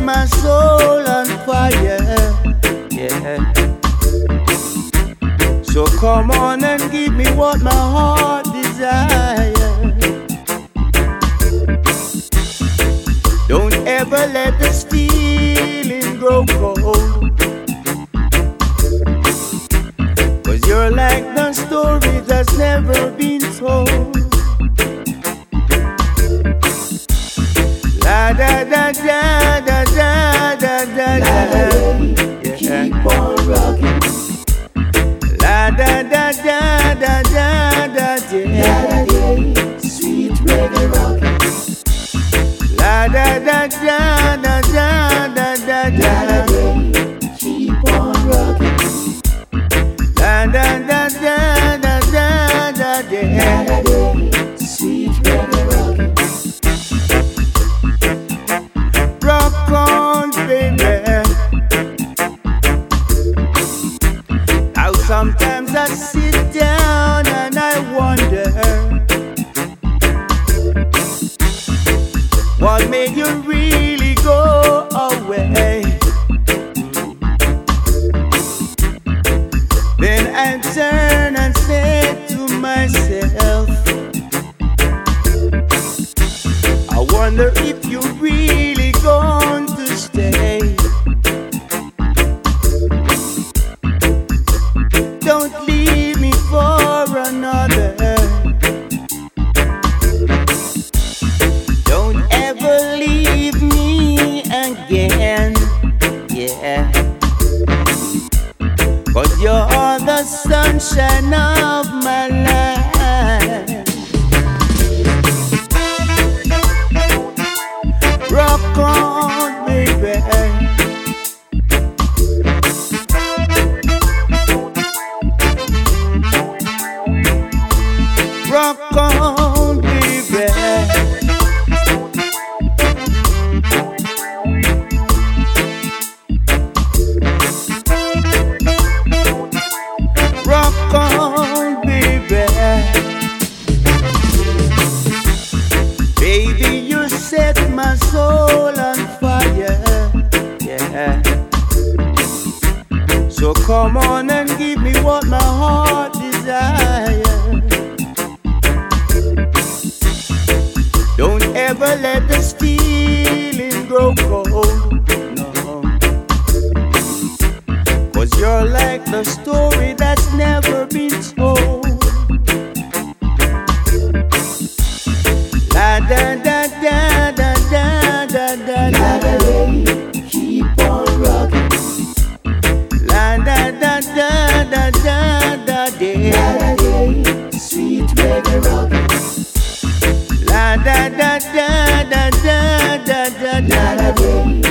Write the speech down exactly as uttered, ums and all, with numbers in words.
my soul on fire. Yeah. So come on and give me what my heart desires. Don't ever let this feeling grow cold, 'cause you're like the story that's never been told. La da da da da da da da da. Keep on rocking. La da da da da da da da. Sweet reggae rocking. La da da da da da da da da. Keep on rocking. La da da da da da da da. Sweet reggae rocking. Rock on, baby. Now sometimes I sit down and I wonder, what made you really go away? Then I turn and say to myself, I wonder if you really going to stay. Don't leave me for another. Don't ever leave me again. Yeah. 'Cause you're the sunshine of my life. Rock on, baby. Rock on, baby. Rock on, baby. Baby, you set my soul on fire. Yeah. So come on and give me what my heart desires. Don't ever let this feeling grow cold, no. 'Cause you're like the story that's never been told. La da da da da da da da da. Keep on rocking. La da da da da da da da. Sweet reggae rocking. La da da da da da da da da.